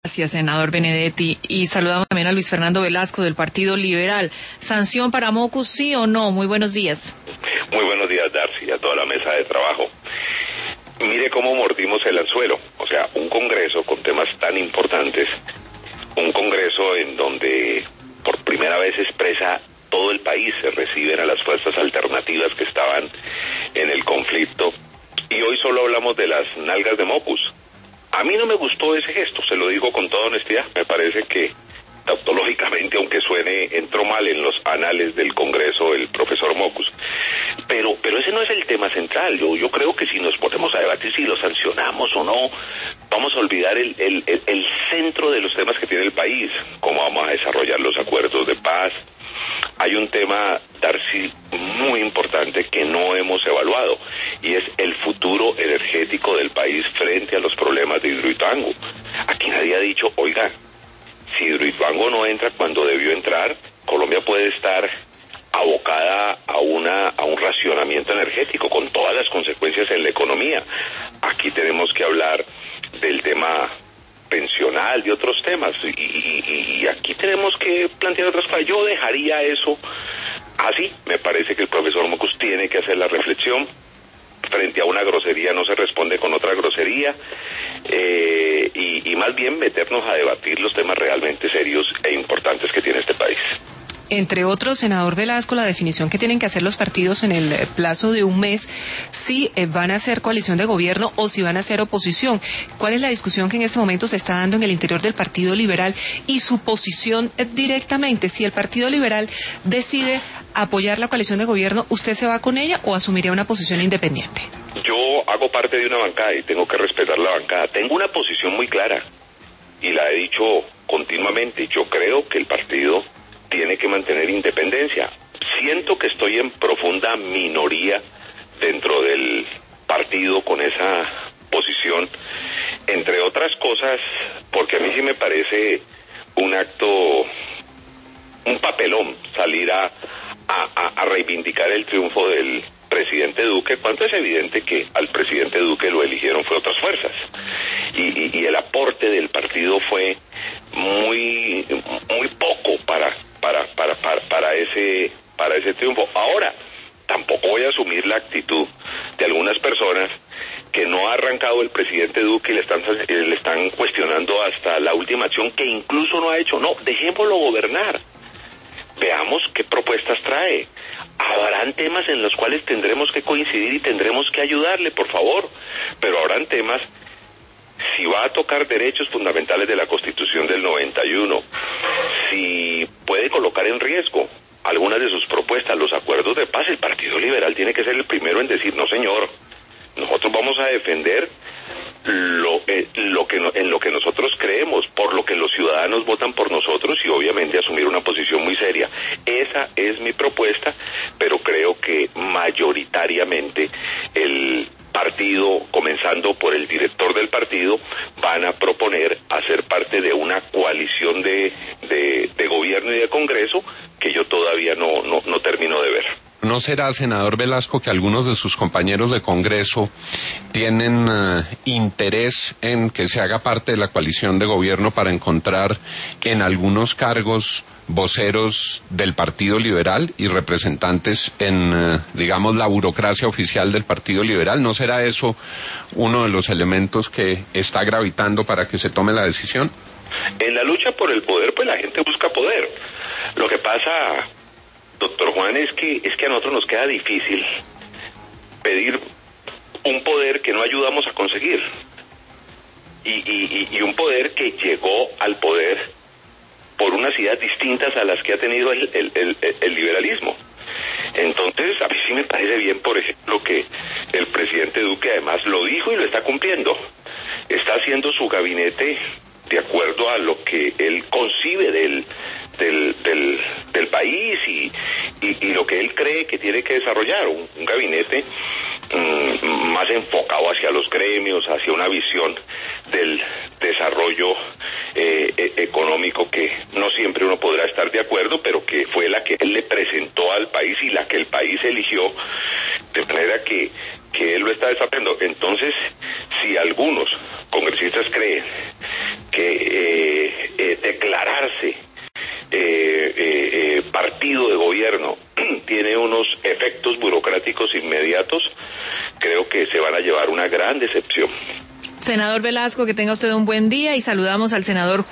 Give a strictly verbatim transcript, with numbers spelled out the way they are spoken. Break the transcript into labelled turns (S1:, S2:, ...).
S1: Gracias, senador Benedetti. Y saludamos también a Luis Fernando Velasco del Partido Liberal. ¿Sanción para Mocus, sí o no? Muy buenos días.
S2: Muy buenos días, Darcy, y a toda la mesa de trabajo. Mire cómo mordimos el anzuelo. O sea, un congreso con temas tan importantes, un congreso en donde por primera vez expresa todo el país, se reciben a las fuerzas alternativas que estaban en el conflicto, y hoy solo hablamos de las nalgas de Mocus. A mí no me gustó ese gesto, se lo digo con toda honestidad. Me parece que tautológicamente, aunque suene, entró mal en los anales del Congreso el profesor Mocus. Pero pero ese no es el tema central. Yo yo creo que si nos ponemos a debatir si lo sancionamos o no, vamos a olvidar el, el, el, el centro de los temas que tiene el país, cómo vamos a desarrollar los acuerdos de paz. Hay un tema, Darcy, muy importante que no hemos evaluado, y es el futuro energético del país frente a los problemas de Hidroituango. Aquí nadie ha dicho, oiga, si Hidroituango no entra cuando debió entrar, Colombia puede estar abocada a una a un racionamiento energético con todas las consecuencias en la economía. Aquí tenemos que hablar del tema pensional, de otros temas, y, y, y aquí tenemos que plantear otras cosas. Yo dejaría eso así. Me parece que el profesor Mocus tiene que hacer la reflexión. Frente a una grosería no se responde con otra grosería, eh, y, y más bien meternos a debatir los temas realmente serios e importantes que tiene este país.
S1: Entre otros, senador Velasco, la definición que tienen que hacer los partidos en el plazo de un mes, si van a ser coalición de gobierno o si van a ser oposición. ¿Cuál es la discusión que en este momento se está dando en el interior del Partido Liberal y su posición directamente? Si el Partido Liberal decide apoyar la coalición de gobierno, ¿usted se va con ella o asumiría una posición independiente?
S2: Yo hago parte de una bancada y tengo que respetar la bancada. Tengo una posición muy clara y la he dicho continuamente. Yo creo que el partido tiene que mantener independencia. Siento que estoy en profunda minoría dentro del partido con esa posición, entre otras cosas, porque a mí sí me parece un acto, un papelón, salir a, a, a reivindicar el triunfo del presidente Duque, cuando es evidente que al presidente Duque lo eligieron fue otras fuerzas, y, y, y el aporte del partido fue muy muy poco para para para para, para ese para ese triunfo. Ahora, tampoco voy a asumir la actitud de algunas personas que no ha arrancado el presidente Duque y le están le están cuestionando hasta la última acción que incluso no ha hecho. No, dejémoslo gobernar. Veamos qué propuestas trae. Habrán temas en los cuales tendremos que coincidir y tendremos que ayudarle, por favor, pero habrán temas, si va a tocar derechos fundamentales de la Constitución del noventa y uno, si puede colocar en riesgo algunas de sus propuestas, los acuerdos de paz, el Partido Liberal tiene que ser el primero en decir, no señor, nosotros vamos a defender lo, eh, lo que no, en lo que nosotros creemos, por lo que los ciudadanos votan por nosotros, y obviamente asumir una posición muy seria. Esa es mi propuesta, pero creo que mayoritariamente el partido, comenzando por el director del partido, van a proponer hacer parte de una coalición de, de, de gobierno y de Congreso que yo todavía no, no, no termino de ver.
S3: ¿No será, senador Velasco, que algunos de sus compañeros de Congreso tienen uh, interés en que se haga parte de la coalición de gobierno para encontrar en algunos cargos voceros del Partido Liberal y representantes en, uh, digamos, la burocracia oficial del Partido Liberal? ¿No será eso uno de los elementos que está gravitando para que se tome la decisión?
S2: En la lucha por el poder, pues la gente busca poder. Lo que pasa, doctor Juan, es que es que a nosotros nos queda difícil pedir un poder que no ayudamos a conseguir, y, y, y un poder que llegó al poder por unas ideas distintas a las que ha tenido el, el, el, el liberalismo. Entonces, a mí sí me parece bien, por ejemplo, que el presidente Duque además lo dijo y lo está cumpliendo. Está haciendo su gabinete de acuerdo a lo que él concibe del del del, del país y, y, y lo que él cree que tiene que desarrollar, un, un gabinete um, más enfocado hacia los gremios, hacia una visión del desarrollo eh, e- económico que no siempre uno podrá estar de acuerdo, pero que fue la que él le presentó al país y la que el país eligió, de manera que que él lo está desarrollando. Entonces, si algunos congresistas creen que llamarse eh, eh, eh, partido de gobierno tiene unos efectos burocráticos inmediatos, creo que se van a llevar una gran decepción.
S1: Senador Velasco, que tenga usted un buen día y saludamos al senador